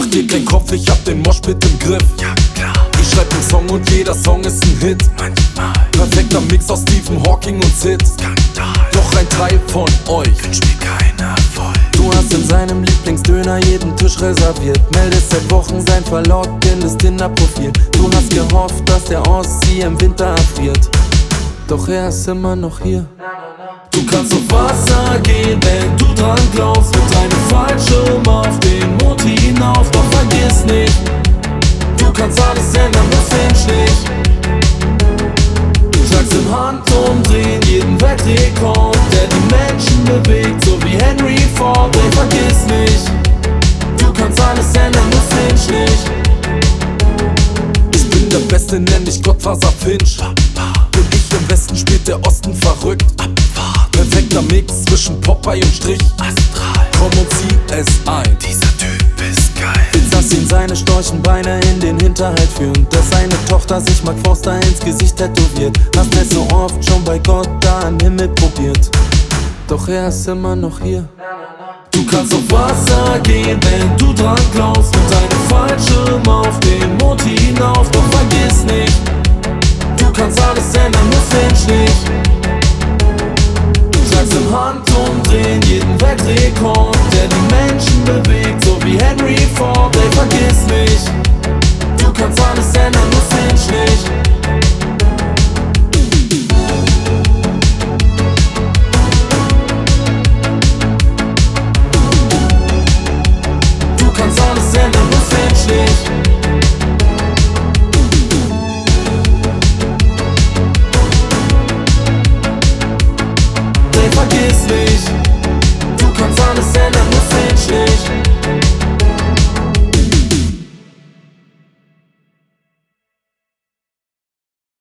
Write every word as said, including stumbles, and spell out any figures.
dir keinen Kopf, ich hab den Moshpit im Griff. Ja klar, Ich schreib den Song und jeder Song ist ein Hit. manchmal Perfekter Mix aus Stephen Hawking und Sid. Skandal, Doch ein Teil von euch wünsch mir keinen Erfolg. Du hast in seinem Lieblingsdöner jeden Tisch reserviert. Meldest seit Wochen sein verlockendes Tinder-Profil. Du hast gehofft, dass der Ostsee im Winter erfriert. Doch er ist immer noch hier. Du kannst auf Wasser gehen, wenn du dran glaubst. Mit deinem Fallschirm auf den Mond hinauf. Doch vergiss nicht, du kannst alles ändern, nur Finch nicht. Du tragst im Handumdrehen jeden Weltrekord, der die Menschen bewegt, so wie Henry Ford. Ey, vergiss nicht, du kannst alles ändern, nur Finch nicht. Ich bin der Beste, nenn dich Gottfaser Finch. Bin ich im Westen, spielt der Osten verrückt. Perfekter Mix zwischen Popeye und Strich. Astral, Komm und zieh es ein. dieser Typ ist geil. Willst, dass ihn seine Storchenbeine in den Hinterhalt führen, dass seine Tochter sich Mark Forster ins Gesicht tätowiert. Hast es so oft schon bei Gott da am Himmel probiert. Doch er ist immer noch hier. Du kannst auf Wasser gehen, wenn du dran glaubst. Mit deinem Fallschirm auf den Mond hinauf. Doch vergiss nicht, du kannst alles ändern, nur Finch nicht. Du tragst im Handumdrehen jeden Weltrekord, der die Menschen bewegt, so wie Henry Ford. Ey, vergiss nicht, du kannst alles ändern, nur Finch nicht. Du kannst alles ändern, nur Finch nicht. Ey, vergiss nicht.